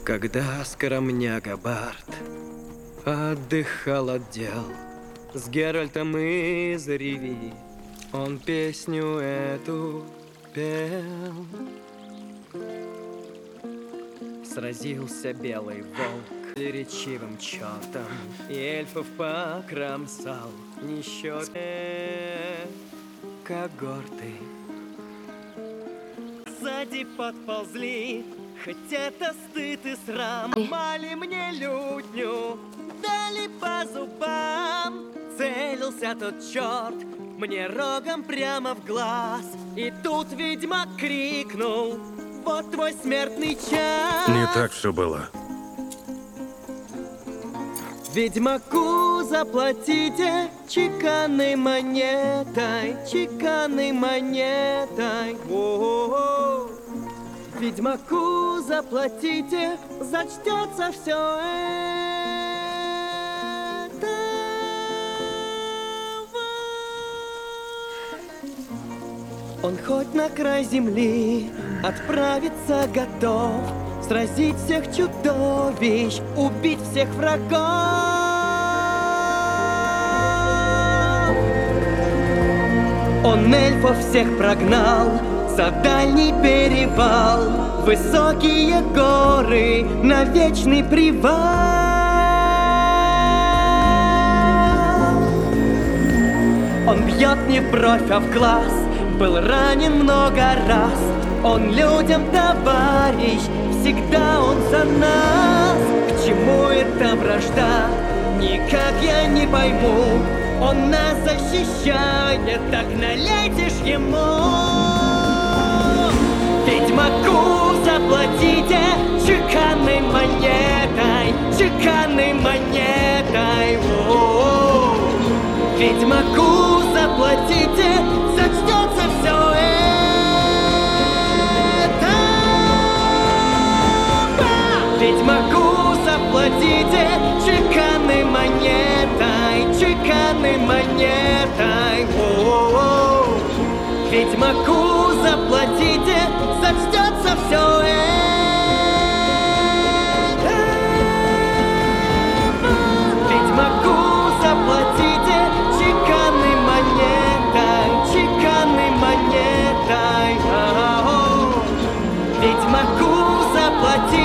Когда скромняга Барт отдыхал от дел с Геральтом из Ривии, он песню эту пел. Сразился белый волк речивым чертом, и эльфов покромсал несчетные когорты. Сзади подползли, хоть это стыд и срам, мали мне лютню, дали по зубам. Целился тот черт мне рогом прямо в глаз, и тут ведьмак крикнул: вот твой смертный час. Не так все было. Ведьмаку заплатите чеканной монетой, чеканной монетой. О-о-о. Ведьмаку заплатите, зачтется все это. Он хоть на край земли отправиться готов, сразить всех чудовищ, убить всех врагов. Он эльфов всех прогнал за дальний перевал, высокие горы на вечный привал. Он бьет не в бровь, а в глаз, был ранен много раз. Он людям товарищ, всегда он за нас. К чему эта вражда, никак я не пойму. Он нас защищает, так налейте ж ему. Ведьмаку заплатите чеканной монетой, чеканной монетой. О-о-о. Ведьмаку заплатите, зачтется все это. Ведьмаку заплатите чеканной монетой, чеканной монетой. О-о-о. Ведьмаку заплатите, зачтется все это. Ведьмаку заплатите чеканной монетой, чеканной монетой. Ведьмаку заплатите.